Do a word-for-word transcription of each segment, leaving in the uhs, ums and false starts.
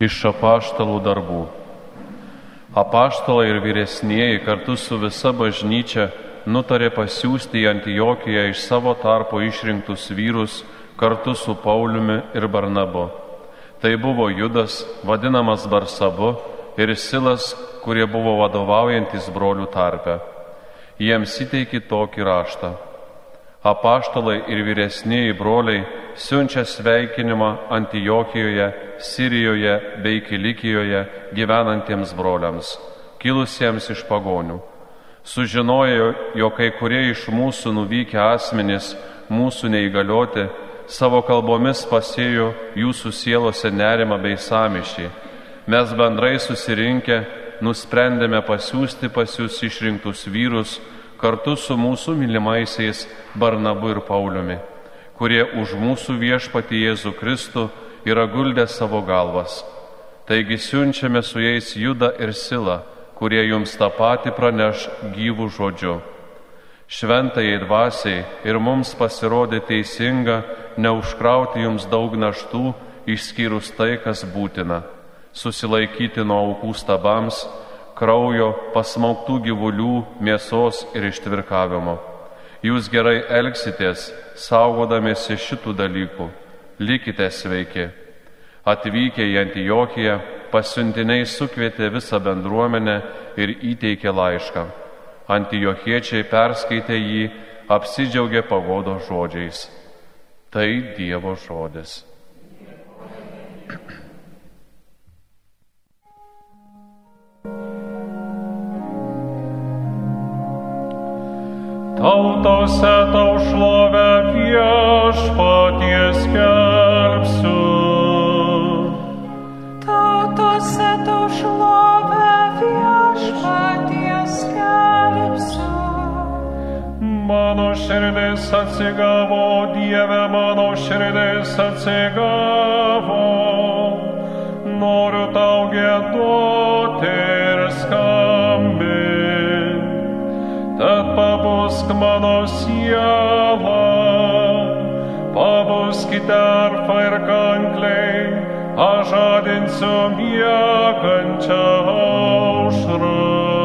Iš apaštalų darbų. Apaštalai ir vyresnieji kartu su visa bažnyčia nutarė pasiųsti į Antiochiją iš savo tarpo išrinktus vyrus kartu su Pauliumi ir Barnabu. Tai buvo Judas, vadinamas Barsabu, ir Silas, kurie buvo vadovaujantis brolių tarpe. Jiems įteikė tokį raštą. Apaštalai ir vyresnieji broliai siunčia sveikinimą Antiochijoje, Sirijoje bei Kilikijoje gyvenantiems broliams, kilusiems iš pagonių. Sužinojo, jog kai kurie iš mūsų nuvykę asmenys, mūsų neįgalioti, savo kalbomis pasėjo jūsų sielose nerimą bei sąmyšį. Mes bendrai susirinkę nusprendėme pasiųsti pas jūs išrinktus vyrus kartu su mūsų mylimaisiais Barnabu ir Pauliumi, kurie už mūsų viešpatį Jėzų Kristų yra guldę savo galvas. Taigi siunčiame su jais Judą ir Silą, kurie jums tą patį praneš gyvų žodžiu. Šventajai dvasiai ir mums pasirodė teisinga neužkrauti jums daug naštų, išskyrus tai, kas būtina, susilaikyti nuo aukų stabams, kraujo, pasmauktų gyvulių, mėsos ir ištvirkavimo. Jūs gerai elgsitės, saugodamiesi šitų dalykų. Likite sveiki. Atvykę į Antiochiją, pasiuntiniai sukvietė visą bendruomenę ir įteikė laišką. Antiochiečiai perskaitė jį, apsidžiaugė pagodo žodžiais. Tai Dievo žodis. Tautose tau šlovę viešpatie skelbsiu. Tautose tau šlovę viešpatie skelbsiu. Mano širdis atsigavo, Dieve, mano širdis atsigavo. Noriu tau giedoti ir skambinti. Tad pabusk mano siela, pabuskite arfa ir kankliai, aš žadinsiu miegančią aušrą.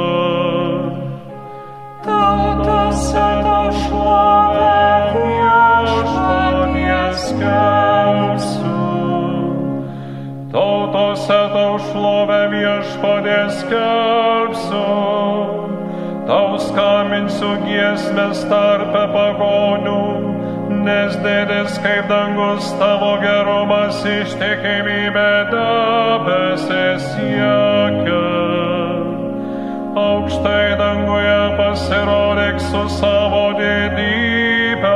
Tautose tau šlovę viešpatie skelbsiu. Tautose tau šlovę viešpatie skelbsiu. Tau skambinsiu giesmes tarpe pagonių, nes didis kaip dangus tavo gerumas, ištikimybė debesis siekia. Aukštai danguje pasirodyk su savo didybę,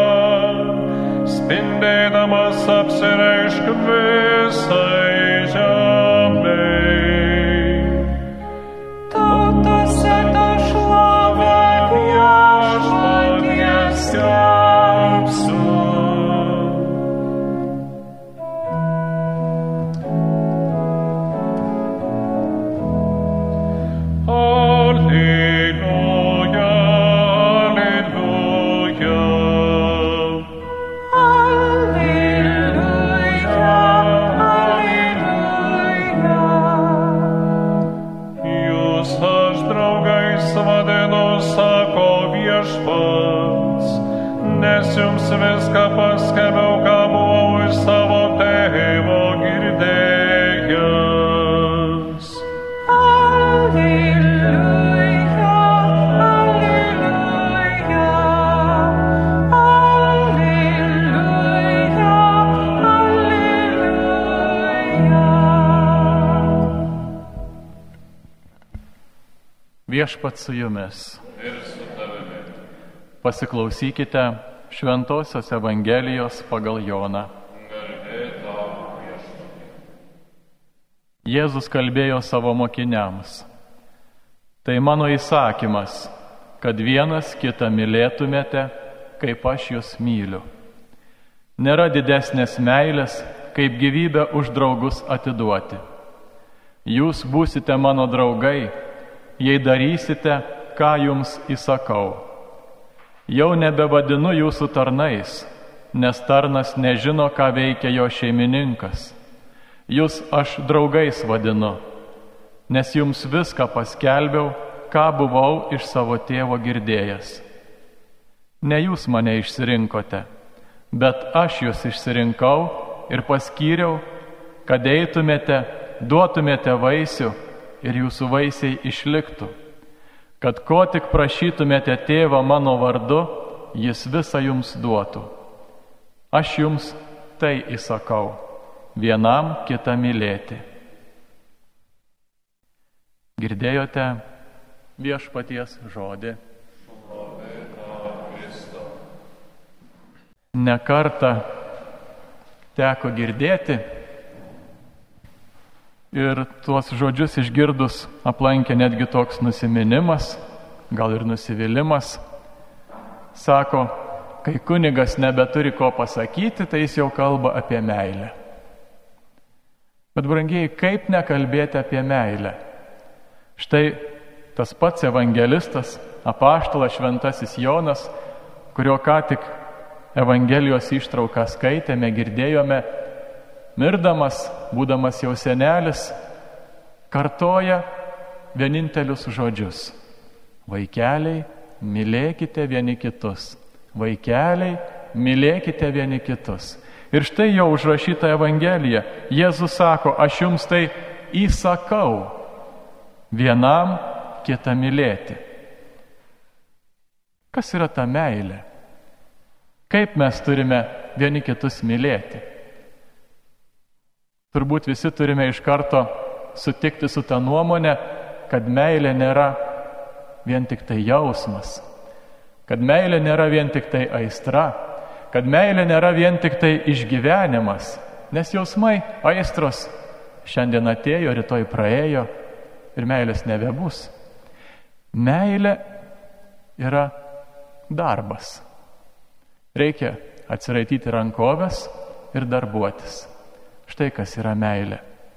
spindėdamas apsireišk visai žemei. Tautose tau šlovę viešpatie skelbsiu. Alleluja, alleluja. Alleluja, alleluja. Jūs aš draugais vadinu, sako viešpats, nes jums viską paskelbiau, ką buvau iš savo tėvo girdėjęs. Alleluja, alleluja. Alleluja, alleluja. Viešpats su jumis. Pasiklausykite Šventosios Evangelijos pagal Joną. Jėzus kalbėjo savo mokiniams. Tai mano įsakymas, kad vienas kitą mylėtumėte, kaip aš jūs myliu. Nėra didesnės meilės, kaip gyvybę už draugus atiduoti. Jūs būsite mano draugai, jei darysite, ką jums įsakau. Jau nebevadinu jūsų tarnais, nes tarnas nežino, ką veikia jo šeimininkas. Jūs aš draugais vadinu, nes jums viską paskelbiau, ką buvau iš savo tėvo girdėjęs. Ne jūs mane išsirinkote, bet aš jūs išsirinkau ir paskyriau, kad eitumėte, duotumėte vaisių ir jūsų vaisiai išliktų, kad ko tik prašytumėte tėvą mano vardu, jis visą jums duotų. Aš jums tai įsakau, vienam kitą mylėti. Girdėjote viešpaties žodį. Ne kartą teko girdėti ir tuos žodžius išgirdus aplankė netgi toks nusiminimas, gal ir nusivylimas. Sako, kai kunigas nebeturi ko pasakyti, tai jis jau kalba apie meilę. Bet brangiai, kaip nekalbėti apie meilę? Štai tas pats evangelistas, apaštalas šventasis Jonas, kurio ką tik Evangelijos ištrauką skaitėme, girdėjome, mirdamas, būdamas jau senelis, kartoja vienintelius žodžius. Vaikeliai, mylėkite vieni kitus. Vaikeliai, mylėkite vieni kitus. Ir štai jau užrašyta Evangelija. Jėzus sako, aš jums tai įsakau, vienam kitą mylėti. Kas yra ta meilė? Kaip mes turime vieni kitus mylėti? Turbūt visi turime iš karto sutikti su ta nuomonė, kad meilė nėra vien tik tai jausmas, kad meilė nėra vien tik tai aistra, kad meilė nėra vien tik tai išgyvenimas, nes jausmai, aistros šiandien atėjo, rytoj praėjo ir meilės nebebus. Meilė yra darbas. Reikia atsiraityti rankoves ir darbuotis. Štai kas yra meilė.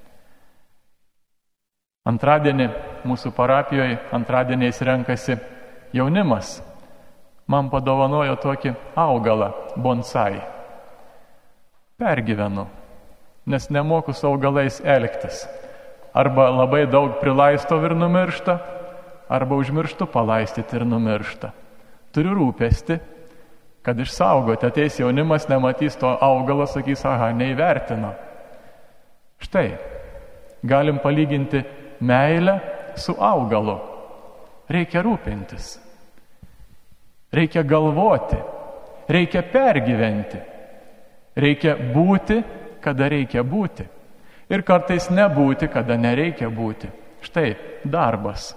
Antradienį mūsų parapijoje, antradieniais renkasi jaunimas. Man padovanojo tokį augalą, bonsai. Pergyvenu, nes nemoku su augalais elgtis. Arba labai daug prilaistau ir numiršta, arba užmirštu palaistyti ir numiršta. Turiu rūpestį, kad išsaugoti, ateis jaunimas, nematys to augalo, sakys, aha, neįvertino. Štai, galim palyginti meilę su augalu. Reikia rūpintis, reikia galvoti, reikia pergyventi, reikia būti, kada reikia būti. Ir kartais nebūti, kada nereikia būti. Štai, darbas.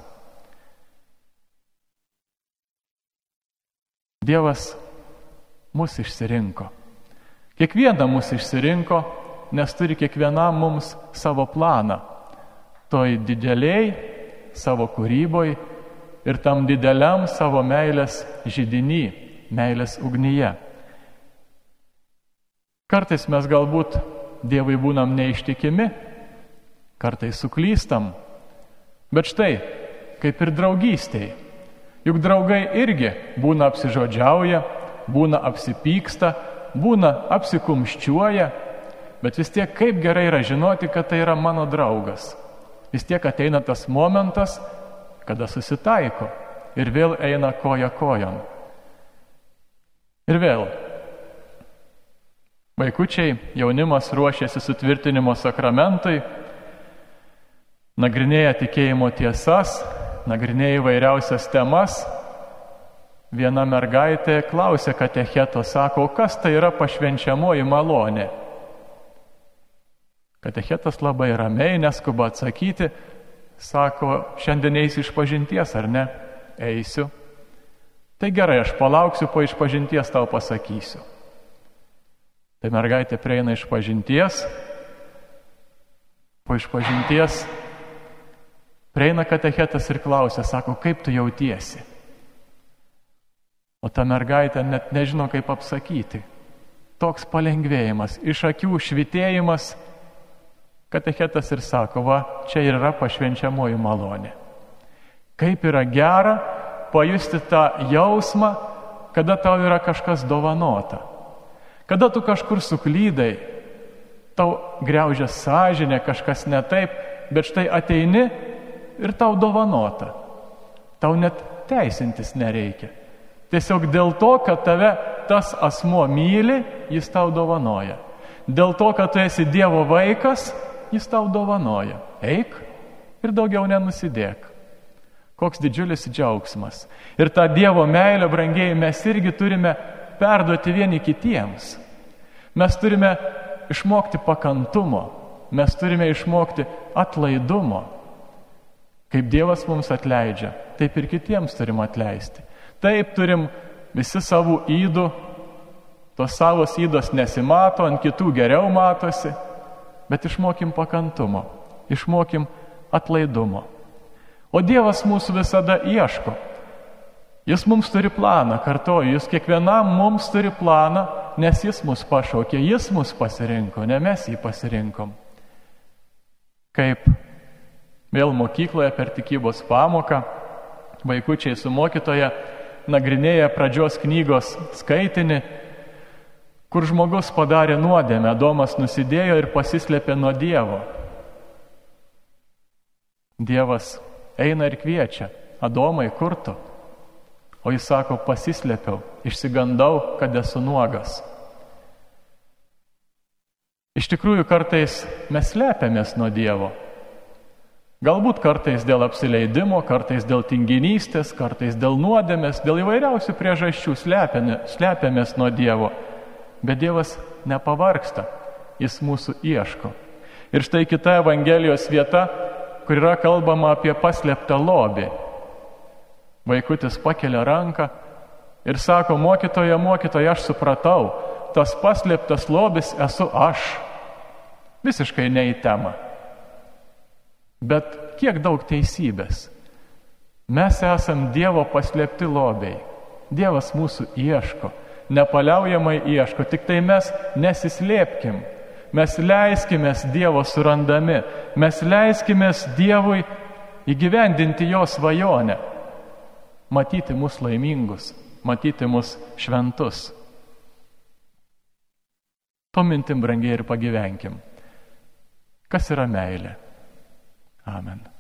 Dievas mus išsirinko. Kiekvieną mus išsirinko, nes turi kiekvienam mums savo planą. Toj dideliai savo kūryboj ir tam dideliam savo meilės židiny, meilės ugnyje. Kartais mes galbūt Dievui būnam neištikimi, kartais suklystam, bet štai, kaip ir draugystėj. Juk draugai irgi būna apsižodžiauja, būna apsipyksta, būna apsikumščiuoja, bet vis tiek kaip gerai yra žinoti, kad tai yra mano draugas. Vis tiek ateina tas momentas, kada susitaiko ir vėl eina koja kojon. Ir vėl. Vaikučiai, jaunimas ruošiasi sutvirtinimo sakramentui, nagrinėja tikėjimo tiesas, nagrinėja įvairiausias temas. Viena mergaitė klausė katecheto, sako, kas tai yra pašvenčiamoji malonė? Katechetas labai ramiai, neskuba atsakyti, sako, šiandien eisi iš pažinties, ar ne? Eisiu. Tai gerai, aš palauksiu, po išpažinties tau pasakysiu. Tai mergaitė prieina iš pažinties, po išpažinties prieina katechetas ir klausia, sako, kaip tu jautiesi? O ta mergaitė net nežino, kaip apsakyti. Toks palengvėjimas, iš akių švitėjimas. Katechetas ir sako, va, čia ir yra pašvenčiamoji malonė. Kaip yra gera pajusti tą jausmą, kada tau yra kažkas dovanota. Kada tu kažkur suklydai, tau griaužia sąžinė, kažkas ne taip, bet štai ateini ir tau dovanota. Tau net teisintis nereikia. Tiesiog dėl to, kad tave tas asmuo myli, jis tau dovanoja. Dėl to, kad tu esi Dievo vaikas, jis tau dovanoja. Eik ir daugiau nenusidėk. Koks didžiulis džiaugsmas. Ir tą Dievo meilę, brangieji, mes irgi turime perduoti vieni kitiems. Mes turime išmokti pakantumo, mes turime išmokti atlaidumo. Kaip Dievas mums atleidžia, taip ir kitiems turim atleisti. Taip turim visi savų ydų, tos savos ydos nesimato, ant kitų geriau matosi, bet išmokim pakantumo, išmokim atlaidumo. O Dievas mūsų visada ieško. Jis mums turi planą, kartoju, jis kiekvienam mums turi planą, nes jis mus pašaukė, jis mus pasirinko, ne mes jį pasirinkom. Kaip vėl mokykloje per tikybos pamoką, vaikučiai su mokytoja nagrinėja pradžios knygos skaitinį, kur žmogus padarė nuodėmę, Adomas nusidėjo ir pasislėpė nuo Dievo. Dievas eina ir kviečia, Adomai, kur tu? O jis sako, pasislėpiau, išsigandau, kad esu nuogas. Iš tikrųjų, kartais mes slepiamės nuo Dievo. Galbūt kartais dėl apsileidimo, kartais dėl tinginystės, kartais dėl nuodėmės, dėl įvairiausių priežasčių slepiamės nuo Dievo. Bet Dievas nepavargsta, jis mūsų ieško. Ir štai kita Evangelijos vieta, kur yra kalbama apie paslėptą lobį. Vaikutis pakelia ranką ir sako, mokytoja, mokytoja, aš supratau, tas paslėptas lobis esu aš. Visiškai ne į temą. Bet kiek daug teisybės. Mes esam Dievo paslėpti lobiai. Dievas mūsų ieško, nepaliaujamai ieško, tik tai mes nesislėpkim. Mes leiskimės Dievo surandami, mes leiskimės Dievui įgyvendinti jo svajonę. Matyti mus laimingus, matyti mus šventus. To mintim, brangiai, ir pagyvenkim. Kas yra meilė? Amen.